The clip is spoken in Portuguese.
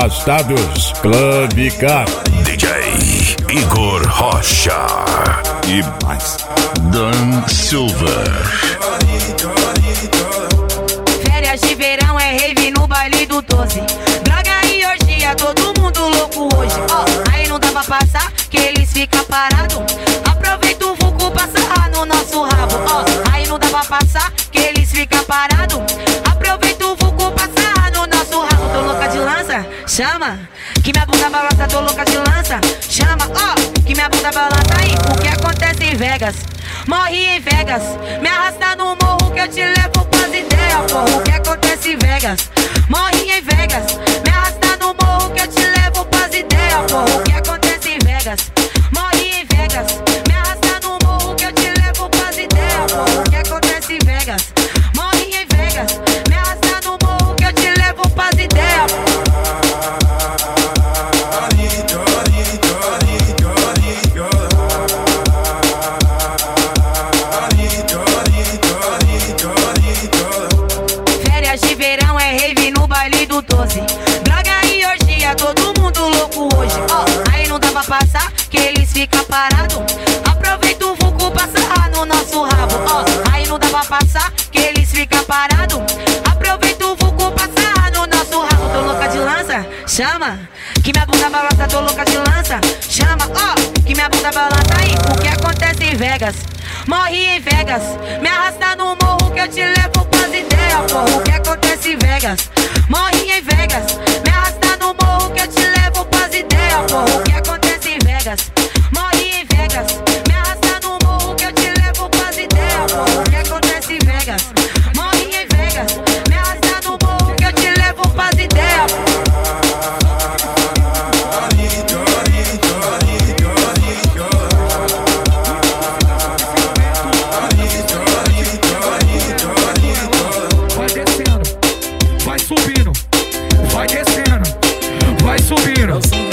Arrastados Clube Car. DJ Igor Rocha E mais Dan Silver. Férias de verão é rave no baile do 12. Droga e orgia, todo mundo louco hoje. Aí não dá pra passar, que eles ficam parados. Aproveita o vulco pra sarrar no nosso rabo. Aí não dá pra passar, que eles ficam parados. Aproveita o vulco pra sarrar no nosso rabo. Tô louca de lança, chama. Que minha bunda balança, tô louca de lança. Chama, que minha bunda balança. Aí, o que acontece em Vegas? Morri em Vegas. Me arrasta no morro que eu te levo pras ideias, porra. O que acontece em Vegas? Morri em Vegas. Me arrasta no morro que eu te levo pras ideias, porra. O que acontece em Vegas? Morri em Vegas. Me arrasta no morro que eu te levo pras ideias, porra. O que acontece em Vegas? Morri em Vegas. Me arrasta no morro que eu te levo pras ideias, porra. De verão é rave no baile do 12. Droga e orgia, todo mundo louco hoje. Aí não dá pra passar, que eles ficam parados. Aproveita o vulco pra sarrar no nosso rabo. Aí não dá pra passar, que eles ficam parados. Aproveita o vulco pra sarrar no nosso rabo. Tô louca de lança, chama. Que minha bunda balança, tô louca de lança. Chama, que minha bunda balança. Aí, o que acontece em Vegas? Morri em Vegas. Me arrasta no morro que eu te levo pras ideias, porra. O que acontece em Vegas? Morri em Vegas. Me arrasta no morro que eu te levo pras ideias, porra. O que acontece em Vegas? Morri em Vegas. Me arrasta no morro que eu te levo pras ideias, porra. O que acontece em Vegas? Morri em Vegas. Me arrasta no morro que eu te levo pras ideias, porra. Vai descendo, vai subindo.